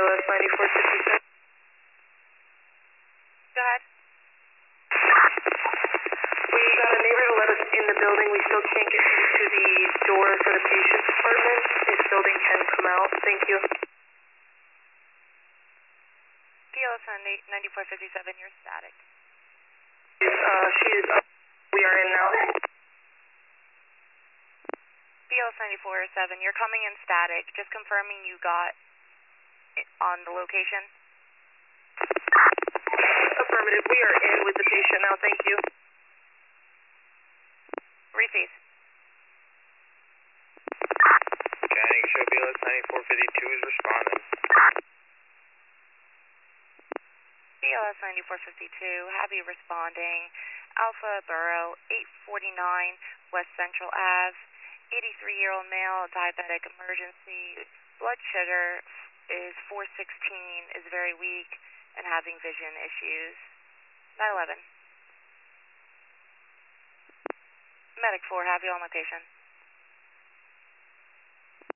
BLS 9457. Go ahead. We got a neighbor to let us in the building. We still can't get into the door for the patient's apartment. This building can come out. Thank you. BLS 9457, you're static. She is up. We are in now. BLS 9407, you're coming in static. Just confirming you got it on the location. Affirmative. We are in with the patient now. Thank you. Receive. Scanning, show BLS 9452 is responding. BLS 9452, have you responding. Alpha Borough 849 West Central Ave, 83-year-old male, diabetic emergency, blood sugar is 416, is very weak, and having vision issues. 911. Medic 4, have you on location.